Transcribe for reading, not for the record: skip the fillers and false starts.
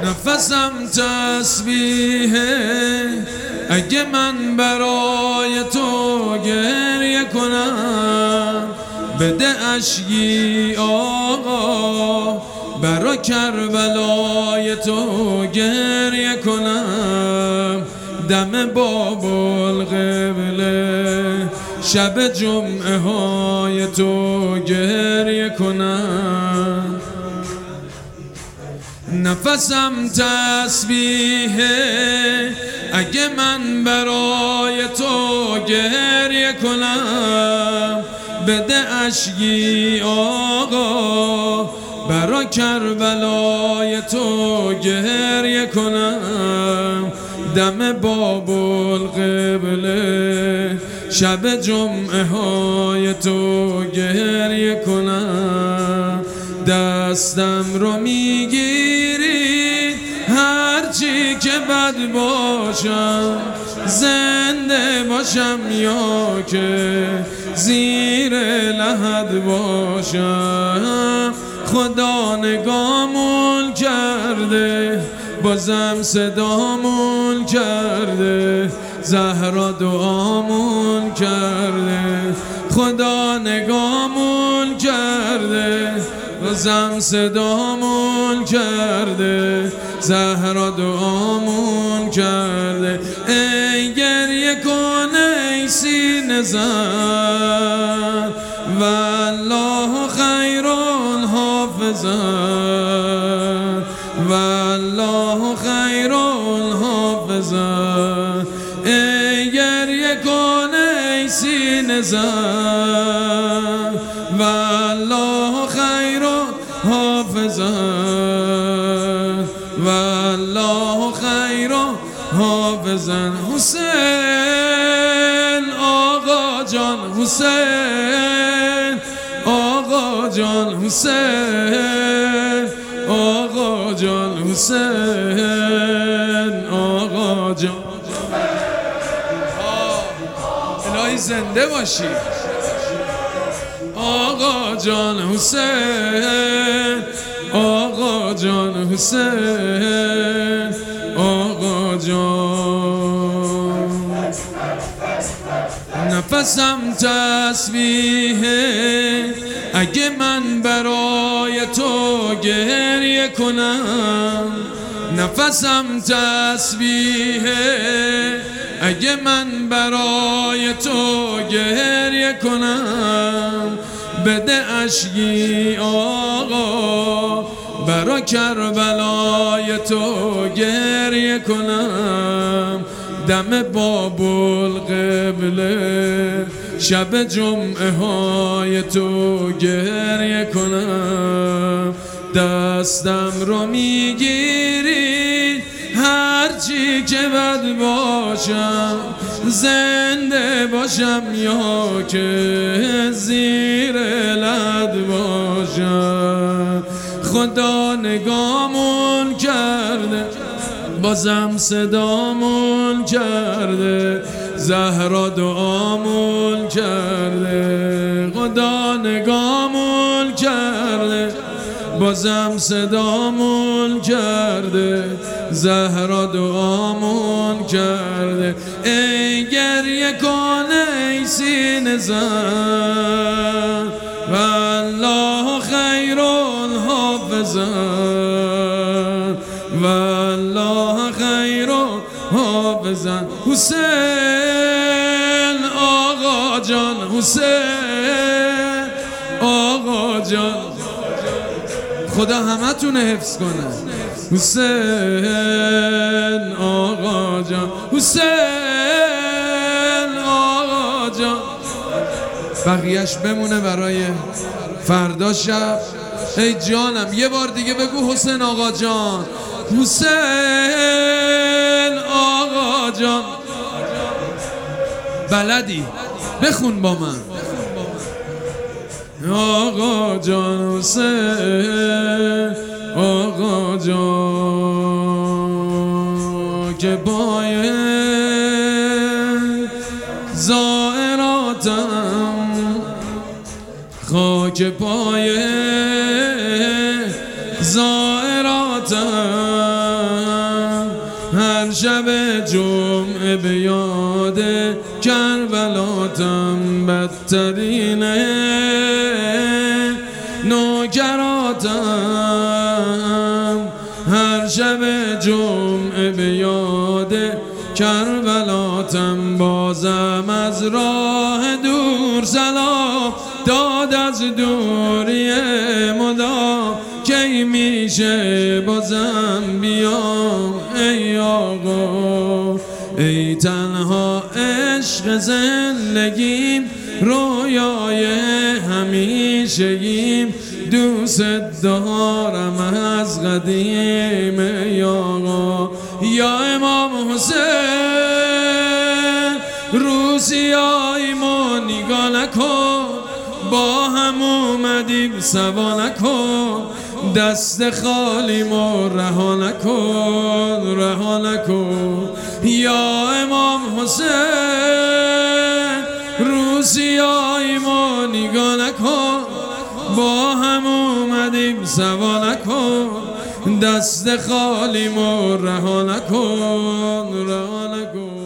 نفسم تسبیحه اگه من برای تو گریه کنم، بده اشکی آقا برا کربلای تو گریه کنم. دم باب القبله شب جمعه های تو گریه کنم. نفسم تسبیحه اگه من برای تو گریه کنم، بده اشکی آقا برا کربلای تو گریه کنم. دم باب القبله شب جمعه های تو گریه کنم. دستم رو میگیری هرچی که بد باشم، زنده باشم یا که زیر لحد باشم. خدا نگامون کرده بازم صدامون کرده، زهرا دعامون کرده. خدا نگامون کرده بازم صدامون کرده، زهرا دعامون کرده. ای گریه کن ای سینه زن، والله خیر حافظا، والله خیر حافظا. ای گریه کن ای سینه زن، والله خیر حافظا، والله خیر حافظا. حسین آقا جان، حسین آقا جان، حسین آقا جان، حسین آقا جان. الهی زنده باشی آقا جان، حسین آقا جان، حسین آقا جان. نفسم تسبیحه اگه من برای تو گریه کنم. نفسم تسبیحه اگه من برای تو گریه کنم، بده اشکی آقا برا کربلای تو گریه کنم. دم باب القبله شب جمعه های تو گریه کنم. دستم رو میگیری هرچی که بد باشم، زنده باشم یا که زیر لد باشم. خدا نگامون کرده بازم صدامون کرده، زهرا دعامون کرده. خدا نگامون کرده بازم صدامون کرده، زهرا دعامون کرده. ای گریه کن ای سینه زن، والله خیر حافظا، والله خیر حافظا. حسین آقا جان، حسین آقا جان. خدا همتون حفظ کنه. حسین آقا جان، حسین آقا جان. بقیهش بمونه برای فردا شب. ای جانم یه بار دیگه بگو حسین آقا جان، حسین آقا جان. بلدی بخون با من. آقا جان، حسین آقا جان. که پای زائراتم خاک پای زائراتم شب جمعه به یاد کربلاتم، بدترینه نوکراتم. هر شب جمعه به یاد کربلاتم، بازم از راه دور سلام داد از دوری مدام. کی میشه بازم بیام ای آقا، ای تنها عشق زندگیم، رویای همیشگیم، دوست دارم از قدیم ای آقا. یا امام حسین روسیای ما نگاه نکن، با هم اومدیم سوا نکن، دست خالی ما رها نکن، رها نکن. یا امام حسین روسیای ما نگاه نکن، با هم اومدیم سوا نکن، دست خالی ما رها نکن، رها نکن.